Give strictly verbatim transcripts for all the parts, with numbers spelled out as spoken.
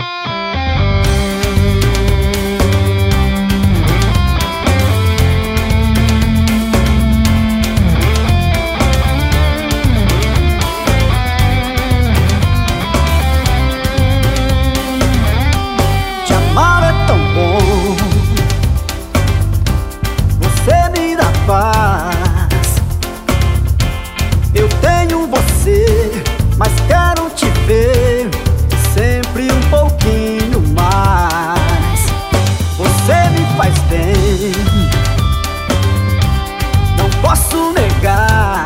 Eu tenho você, mas quero te ver sempre um pouquinho mais. Você me faz bem, não posso negar.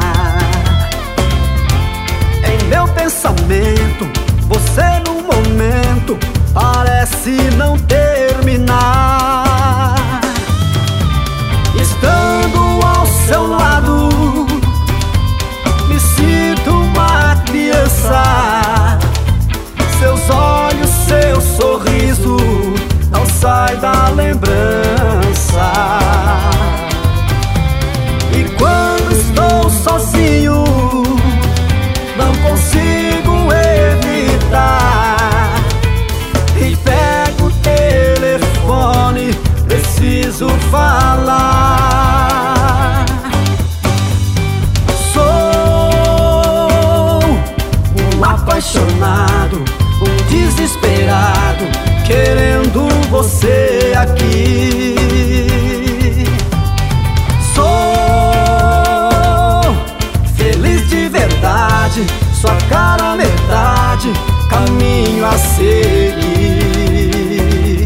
Em meu pensamento, você no momento parece não terminar. Estando ao seu lado, me sinto uma criança. Seus olhos, seu sorriso não sai da lembrança. E quando estou sozinho, não consigo evitar. E pego o telefone, preciso falar. Sou um apaixonado, um desesperado, querendo você aqui. Sou feliz de verdade, sua cara metade, caminho a seguir.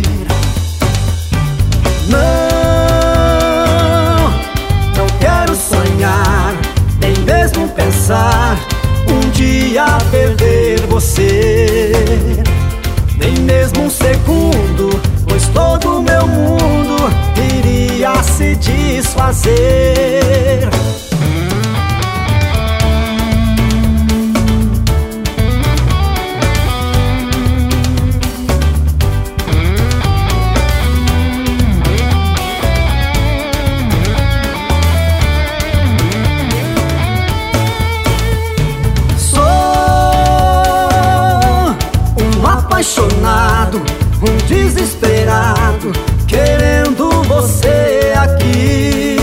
Não, não quero sonhar, nem mesmo pensar um dia perder você. Nem mesmo um segundo, pois todo meu mundo iria se desfazer. Apaixonado, um desesperado, querendo você aqui.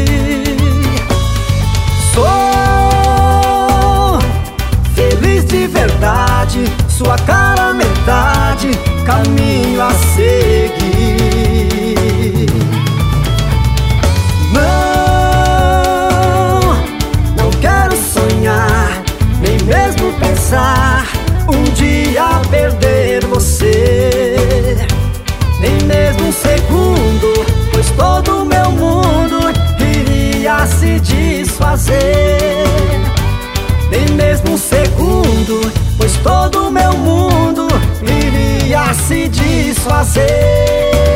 Sou feliz de verdade, sua cara metade, caminho a seguir. Não, não quero sonhar, nem mesmo pensar um dia perder você. Nem mesmo um segundo, pois todo meu mundo iria se desfazer. Nem mesmo um segundo, pois todo meu mundo iria se desfazer.